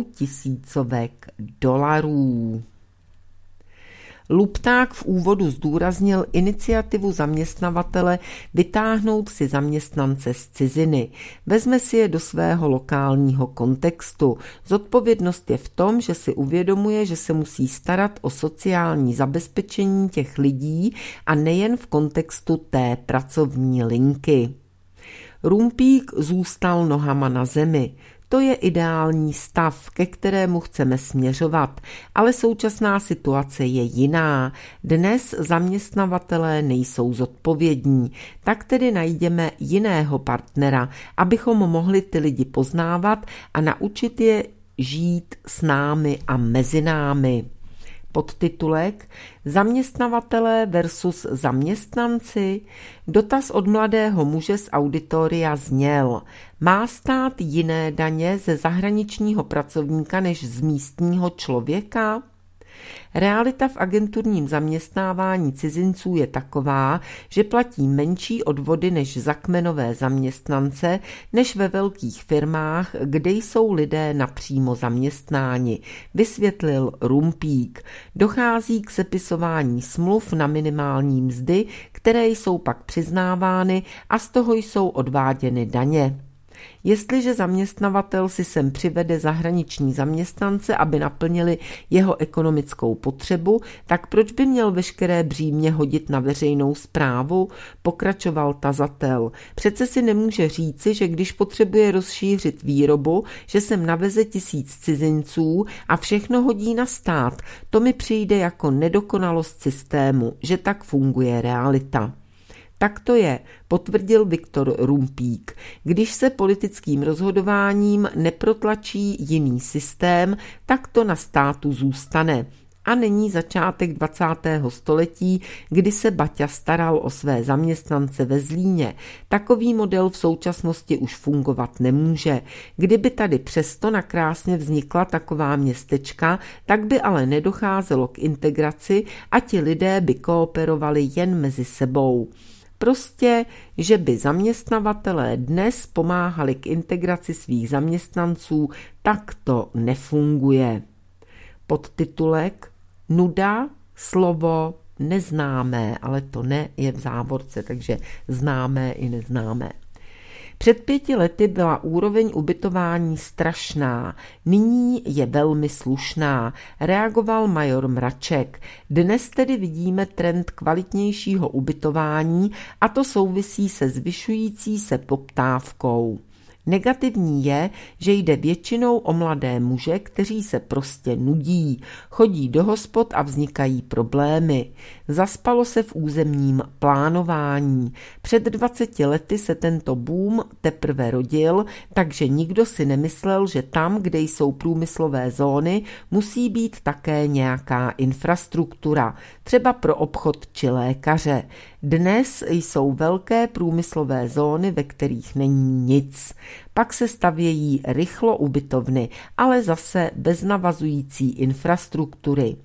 $2000. Lupták v úvodu zdůraznil iniciativu zaměstnavatele vytáhnout si zaměstnance z ciziny. Vezme si je do svého lokálního kontextu. Zodpovědnost je v tom, že si uvědomuje, že se musí starat o sociální zabezpečení těch lidí a nejen v kontextu té pracovní linky. Rumpík zůstal nohama na zemi. To je ideální stav, ke kterému chceme směřovat, ale současná situace je jiná. Dnes zaměstnavatelé nejsou zodpovědní, tak tedy najdeme jiného partnera, abychom mohli ty lidi poznávat a naučit je žít s námi a mezi námi. Podtitulek Zaměstnavatelé versus zaměstnanci? Dotaz od mladého muže z auditoria zněl: má stát jiné daně ze zahraničního pracovníka než z místního člověka? Realita v agenturním zaměstnávání cizinců je taková, že platí menší odvody než za kmenové zaměstnance, než ve velkých firmách, kde jsou lidé napřímo zaměstnáni, vysvětlil Rumpík. Dochází k sepisování smluv na minimální mzdy, které jsou pak přiznávány a z toho jsou odváděny daně. Jestliže zaměstnavatel si sem přivede zahraniční zaměstnance, aby naplnili jeho ekonomickou potřebu, tak proč by měl veškeré břímě hodit na veřejnou správu? Pokračoval tazatel. Přece si nemůže říci, že když potřebuje rozšířit výrobu, že sem naveze 1000 cizinců a všechno hodí na stát. To mi přijde jako nedokonalost systému, že tak funguje realita. Tak to je, potvrdil Viktor Rumpík. Když se politickým rozhodováním neprotlačí jiný systém, tak to na státu zůstane. A není začátek 20. století, kdy se Baťa staral o své zaměstnance ve Zlíně. Takový model v současnosti už fungovat nemůže. Kdyby tady přesto nakrásně vznikla taková městečka, tak by ale nedocházelo k integraci a ti lidé by kooperovali jen mezi sebou. Prostě, že by zaměstnavatelé dnes pomáhali k integraci svých zaměstnanců, tak to nefunguje. Podtitulek Nuda, slovo neznámé, ale to ne je v závorce, takže známé i neznámé. Před 5 lety byla úroveň ubytování strašná, nyní je velmi slušná, reagoval major Mraček. Dnes tedy vidíme trend kvalitnějšího ubytování a to souvisí se zvyšující se poptávkou. Negativní je, že jde většinou o mladé muže, kteří se prostě nudí, chodí do hospod a vznikají problémy. Zaspalo se v územním plánování. Před 20 lety se tento boom teprve rodil, takže nikdo si nemyslel, že tam, kde jsou průmyslové zóny, musí být také nějaká infrastruktura, třeba pro obchod či lékaře. Dnes jsou velké průmyslové zóny, ve kterých není nic. Pak se stavějí rychlo ubytovny, ale zase bez navazující infrastruktury.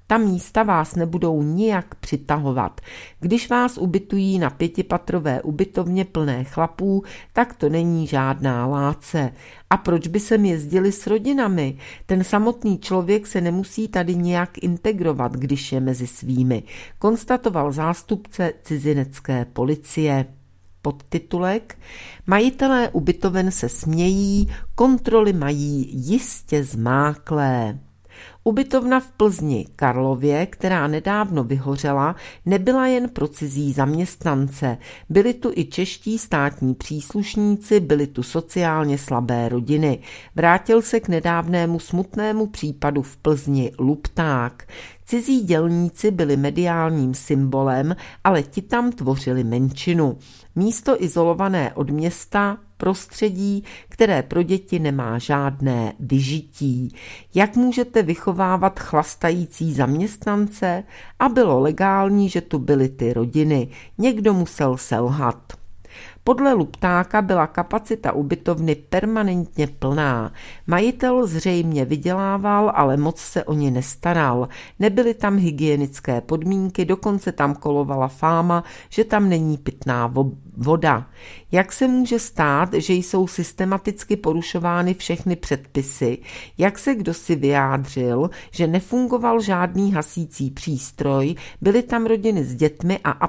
Ta místa vás nebudou nijak přitahovat. Když vás ubytují na 5patrové ubytovně plné chlapů, tak to není žádná láce. A proč by sem jezdili s rodinami? Ten samotný člověk se nemusí tady nějak integrovat, když je mezi svými, konstatoval zástupce cizinecké policie. Podtitulek: Majitelé ubytoven se smějí, kontroly mají jistě zmáklé. Ubytovna v Plzni Karlově, která nedávno vyhořela, nebyla jen pro cizí zaměstnance. Byli tu i čeští státní příslušníci, byly tu sociálně slabé rodiny. Vrátil se k nedávnému smutnému případu v Plzni Lupták. Cizí dělníci byli mediálním symbolem, ale ti tam tvořili menšinu. Místo izolované od města, prostředí, které pro děti nemá žádné vyžití. Jak můžete vychovávat chlastající zaměstnance? A bylo legální, že tu byly ty rodiny. Někdo musel selhat. Podle Luptáka byla kapacita ubytovny permanentně plná. Majitel zřejmě vydělával, ale moc se o ně nestaral. Nebyly tam hygienické podmínky, dokonce tam kolovala fáma, že tam není pitná voda. Jak se může stát, že jsou systematicky porušovány všechny předpisy? Jak se kdosi vyjádřil, že nefungoval žádný hasící přístroj, byly tam rodiny s dětmi a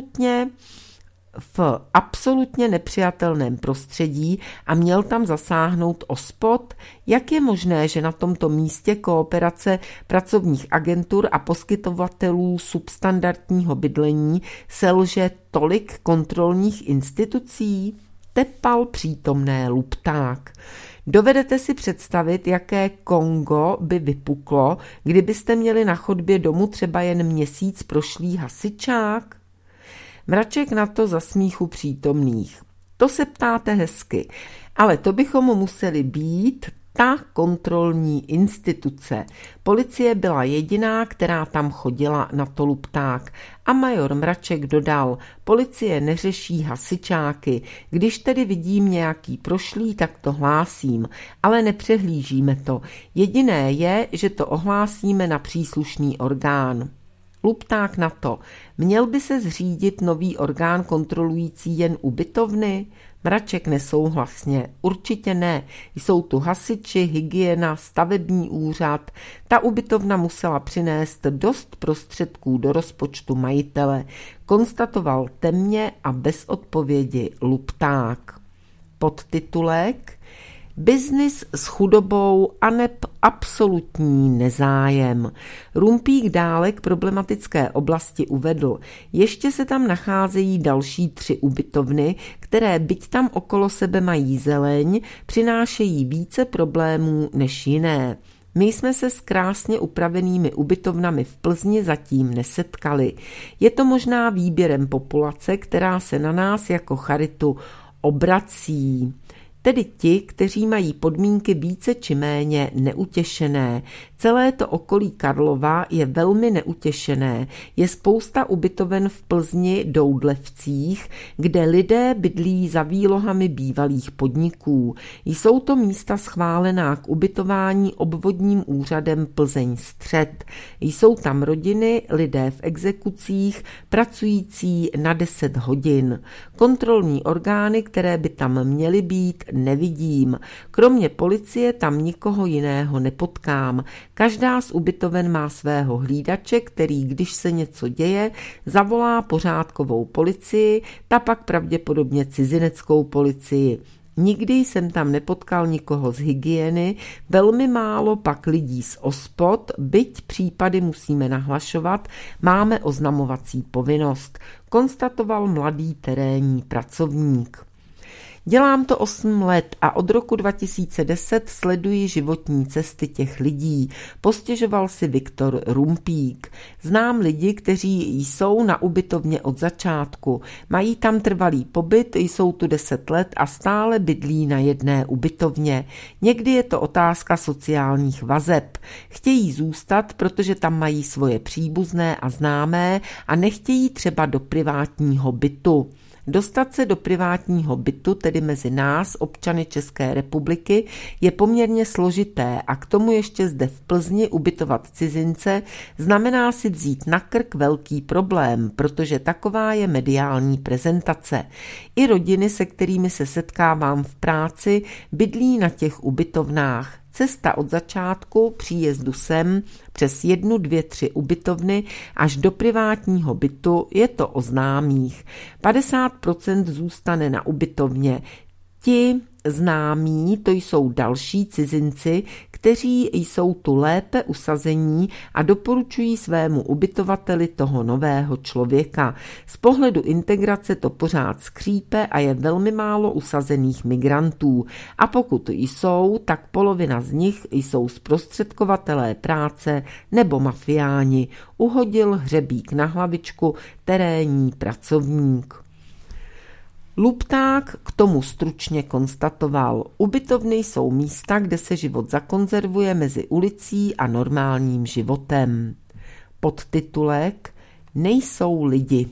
v absolutně nepřijatelném prostředí a měl tam zasáhnout OSPOD? Jak je možné, že na tomto místě kooperace pracovních agentur a poskytovatelů substandardního bydlení selže tolik kontrolních institucí? Tepal přítomné Lupták. Dovedete si představit, jaké Kongo by vypuklo, kdybyste měli na chodbě domu třeba jen měsíc prošlý hasičák? Mraček na to za smíchu přítomných. To se ptáte hezky, ale to bychom museli být ta kontrolní instituce. Policie byla jediná, která tam chodila na to Lupták. A major Mraček dodal: policie neřeší hasičáky. Když tedy vidím nějaký prošlý, tak to hlásím, ale nepřehlížíme to. Jediné je, že to ohlásíme na příslušný orgán. Lupták na to: měl by se zřídit nový orgán kontrolující jen ubytovny? Mraček nesouhlasně: určitě ne, jsou tu hasiči, hygiena, stavební úřad. Ta ubytovna musela přinést dost prostředků do rozpočtu majitele, konstatoval temně a bez odpovědi Lupták. Podtitulek: Biznis s chudobou aneb absolutní nezájem. Rumpík dále k problematické oblasti uvedl: ještě se tam nacházejí další 3 ubytovny, které byť tam okolo sebe mají zeleň, přinášejí více problémů než jiné. My jsme se s krásně upravenými ubytovnami v Plzni zatím nesetkali. Je to možná výběrem populace, která se na nás jako charitu obrací. Tedy ti, kteří mají podmínky více či méně neutěšené. Celé to okolí Karlova je velmi neutěšené. Je spousta ubytoven v Plzni Doudlevcích, kde lidé bydlí za výlohami bývalých podniků. Jsou to místa schválená k ubytování obvodním úřadem Plzeň Střed. Jsou tam rodiny, lidé v exekucích, pracující na 10 hodin. Kontrolní orgány, které by tam měly být, nevidím. Kromě policie tam nikoho jiného nepotkám. Každá z ubytoven má svého hlídače, který, když se něco děje, zavolá pořádkovou policii, ta pak pravděpodobně cizineckou policii. Nikdy jsem tam nepotkal nikoho z hygieny, velmi málo pak lidí z OSPOD, byť případy musíme nahlašovat, máme oznamovací povinnost, konstatoval mladý terénní pracovník. Dělám to 8 let a od roku 2010 sleduji životní cesty těch lidí, postěžoval si Viktor Rumpík. Znám lidi, kteří jsou na ubytovně od začátku, mají tam trvalý pobyt, jsou tu 10 let a stále bydlí na jedné ubytovně. Někdy je to otázka sociálních vazeb. Chtějí zůstat, protože tam mají svoje příbuzné a známé a nechtějí třeba do privátního bytu. Dostat se do privátního bytu, tedy mezi nás, občany České republiky, je poměrně složité a k tomu ještě zde v Plzni ubytovat cizince znamená si vzít na krk velký problém, protože taková je mediální prezentace. I rodiny, se kterými se setkávám v práci, bydlí na těch ubytovnách. Cesta od začátku příjezdu sem přes 1, 2, 3 ubytovny až do privátního bytu je to o známých. 50% zůstane na ubytovně. Ti známí, to jsou další cizinci, kteří jsou tu lépe usazení a doporučují svému ubytovateli toho nového člověka. Z pohledu integrace to pořád skřípe a je velmi málo usazených migrantů. A pokud jsou, tak polovina z nich jsou zprostředkovatelé práce nebo mafiáni. Uhodil hřebík na hlavičku terénní pracovník. Lupták k tomu stručně konstatoval: ubytovny jsou místa, kde se život zakonzervuje mezi ulicí a normálním životem. Podtitulek: Nejsou lidi.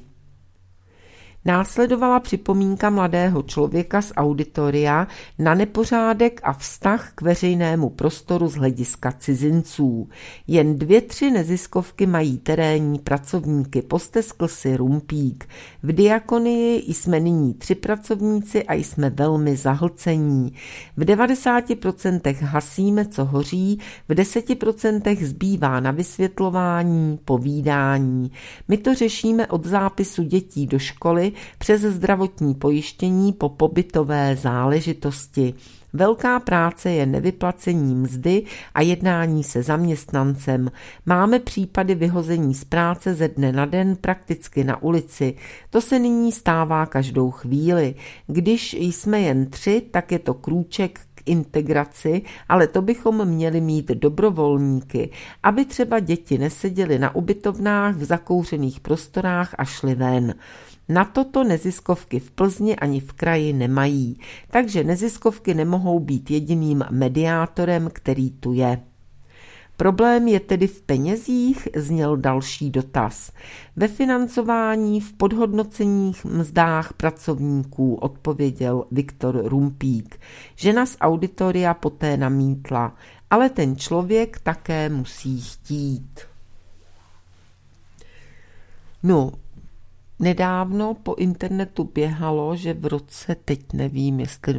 Následovala připomínka mladého člověka z auditoria na nepořádek a vztah k veřejnému prostoru z hlediska cizinců. Jen 2, 3 neziskovky mají terénní pracovníky, posteskl si Rumpík. V Diakonii jsme nyní 3 pracovníci a jsme velmi zahlcení. V 90% hasíme, co hoří, v 10% zbývá na vysvětlování, povídání. My to řešíme od zápisu dětí do školy přes zdravotní pojištění po pobytové záležitosti. Velká práce je nevyplacení mzdy a jednání se zaměstnancem. Máme případy vyhození z práce ze dne na den prakticky na ulici. To se nyní stává každou chvíli. Když jsme jen 3, tak je to krůček k integraci, ale to bychom měli mít dobrovolníky, aby třeba děti neseděly na ubytovnách v zakouřených prostorách a šly ven. Na toto neziskovky v Plzni ani v kraji nemají, takže neziskovky nemohou být jediným mediátorem, který tu je. Problém je tedy v penězích, zněl další dotaz. Ve financování, v podhodnoceních mzdách pracovníků, odpověděl Viktor Rumpík. Žena z auditoria poté namítla, ale ten člověk také musí chtít. No, nedávno po internetu běhalo, že v roce, teď nevím, jestli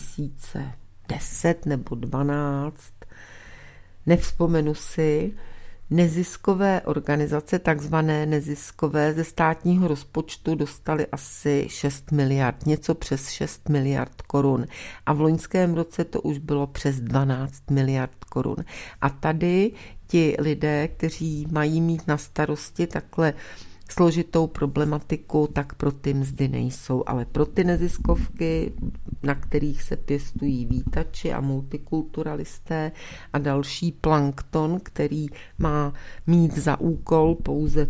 2010 nebo 12, nevzpomenu si, neziskové organizace, takzvané neziskové, ze státního rozpočtu dostaly asi 6 miliard, něco přes 6 miliard korun. A v loňském roce to už bylo přes 12 miliard korun. A tady ti lidé, kteří mají mít na starosti takhle složitou problematiku, tak pro ty mzdy nejsou, ale pro ty neziskovky, na kterých se pěstují vítači a multikulturalisté a další plankton, který má mít za úkol pouze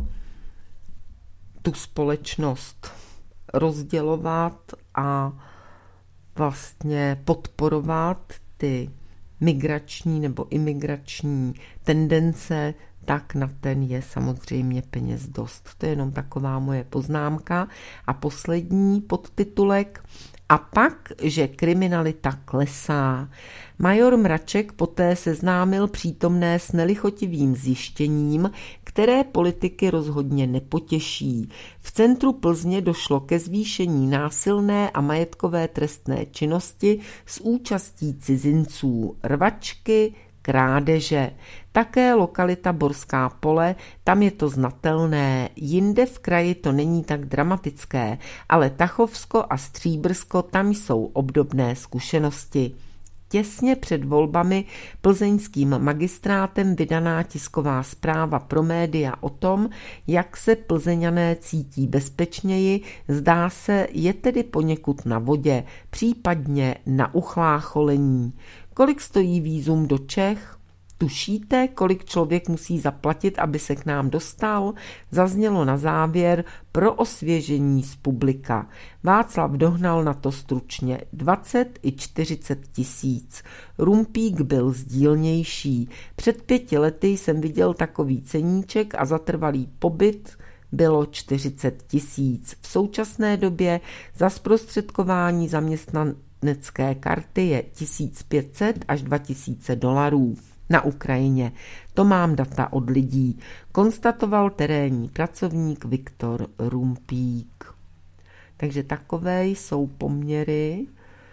tu společnost rozdělovat a vlastně podporovat ty migrační nebo imigrační tendence, tak na ten je samozřejmě peněz dost. To je jenom taková moje poznámka. A poslední podtitulek: A pak, že kriminalita klesá. Major Mraček poté seznámil přítomné s nelichotivým zjištěním, které politiky rozhodně nepotěší. V centru Plzně došlo ke zvýšení násilné a majetkové trestné činnosti s účastí cizinců, rvačky, krádeže. Také lokalita Borská Pole, tam je to znatelné, jinde v kraji to není tak dramatické, ale Tachovsko a Stříbrsko, tam jsou obdobné zkušenosti. Těsně před volbami plzeňským magistrátem vydaná tisková zpráva pro média o tom, jak se Plzeňané cítí bezpečněji, zdá se, je tedy poněkud na vodě, případně na uchlácholení. Kolik stojí vízum do Čech? Tušíte, kolik člověk musí zaplatit, aby se k nám dostal? Zaznělo na závěr pro osvěžení z publika. Václav dohnal na to stručně 20 i 40 tisíc. Rumpík byl sdílnější. Před 5 lety jsem viděl takový ceníček a za trvalý pobyt bylo 40 000. V současné době za zprostředkování zaměstnanecké karty je 1500 až 2000 dolarů na Ukrajině. To mám data od lidí, konstatoval terénní pracovník Viktor Rumpík. Takže takové jsou poměry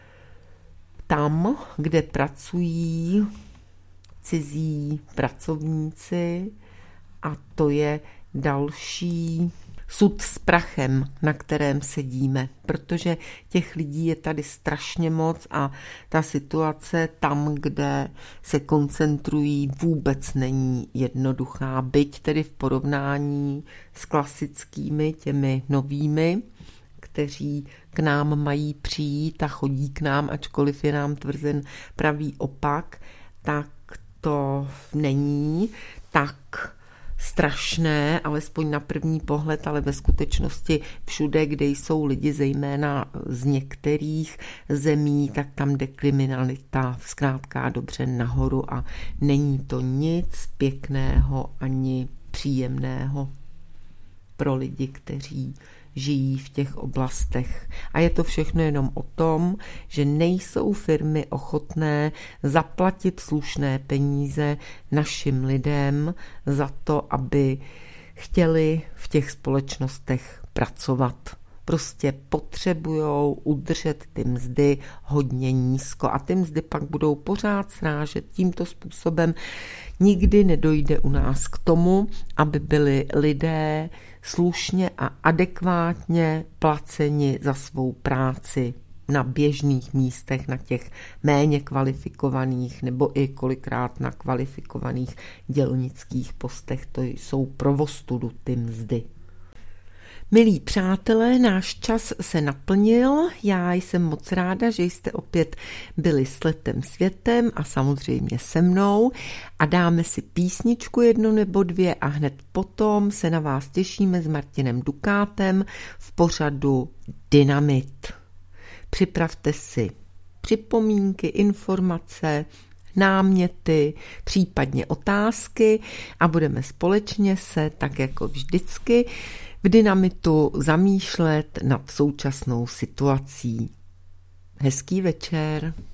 tam, kde pracují cizí pracovníci, a to je další sud s prachem, na kterém sedíme, protože těch lidí je tady strašně moc a ta situace tam, kde se koncentrují, vůbec není jednoduchá, byť tedy v porovnání s klasickými těmi novými, kteří k nám mají přijít a chodí k nám, ačkoliv je nám tvrzen pravý opak, tak to není tak strašné, alespoň na první pohled, ale ve skutečnosti všude, kde jsou lidi, zejména z některých zemí, tak tam jde kriminalita zkrátka dobře nahoru a není to nic pěkného ani příjemného pro lidi, kteří žijí v těch oblastech. A je to všechno jenom o tom, že nejsou firmy ochotné zaplatit slušné peníze našim lidem za to, aby chtěli v těch společnostech pracovat. Prostě potřebujou udržet ty mzdy hodně nízko a ty mzdy pak budou pořád srážet tímto způsobem. Nikdy nedojde u nás k tomu, aby byli lidé slušně a adekvátně placeni za svou práci na běžných místech, na těch méně kvalifikovaných nebo i kolikrát na kvalifikovaných dělnických postech. To jsou provostudu ty mzdy. Milí přátelé, náš čas se naplnil, já jsem moc ráda, že jste opět byli s Letem světem a samozřejmě se mnou a dáme si písničku 1 nebo 2 a hned potom se na vás těšíme s Martinem Dukátem v pořadu Dynamit. Připravte si připomínky, informace, náměty, případně otázky a budeme společně se, tak jako vždycky, v Dynamitu zamýšlet nad současnou situací. Hezký večer.